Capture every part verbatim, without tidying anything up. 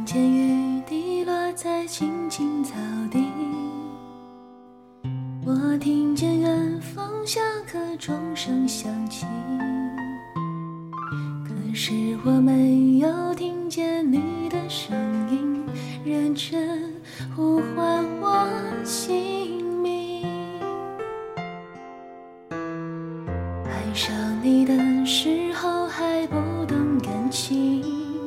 见雨滴落在青青草地，我听见远方下课钟声响起，可是我没有听见你的声音，认真呼唤我姓名。爱上你的时候还不懂感情，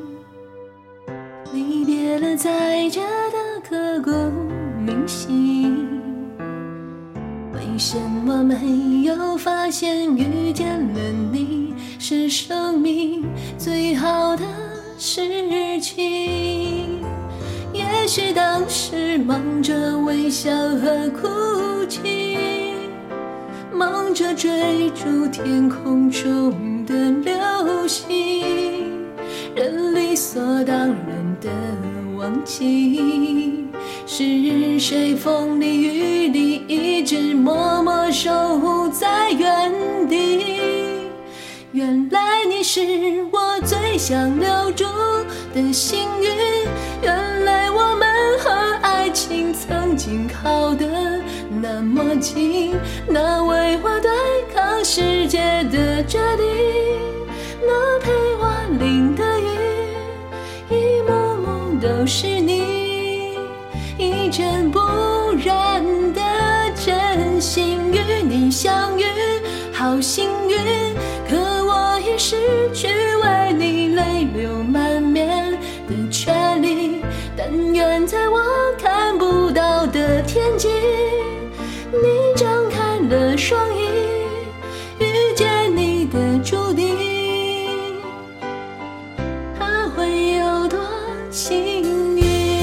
离别了才觉得刻骨铭心。为什么没有发现遇见了你是生命最好的事情？也许当时忙着微笑和哭泣，忙着追逐天空中的流星，人理所当然的忘记，是谁风里雨里一直默默守护在原地。原来你是我最想留住的幸运，原来我们和爱情曾经靠得那么近，那为我对抗世界的决定，那陪我淋的雨，一幕幕都是你，一尘不染的真心与你相遇，好幸运，可我已失去为你泪流满面的权利，但愿在我看不到的天际，你张开了双翼，遇见你的注定，它会有多幸运。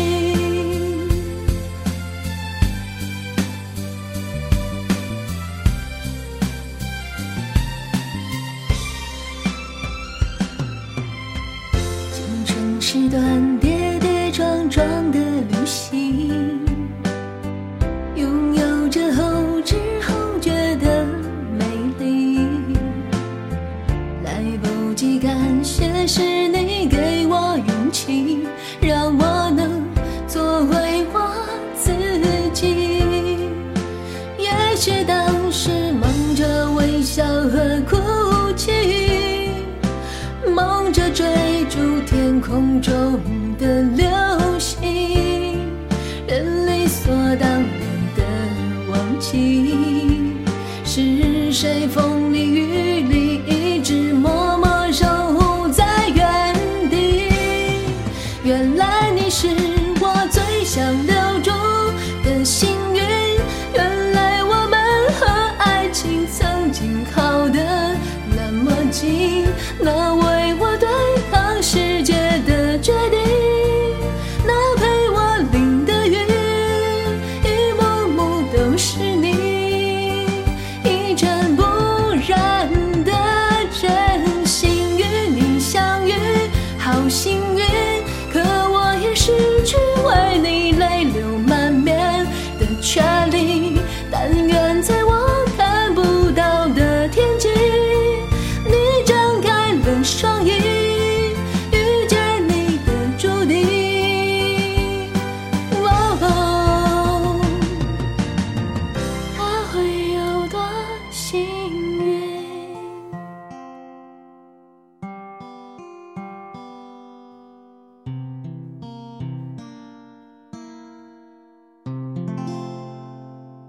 青春是段跌跌撞撞的旅行，拥有着后知后觉的美丽，来不及感谢是你给我勇气，让我能做回我自己。也许当时忙着微笑和哭泣，忙着追逐天空中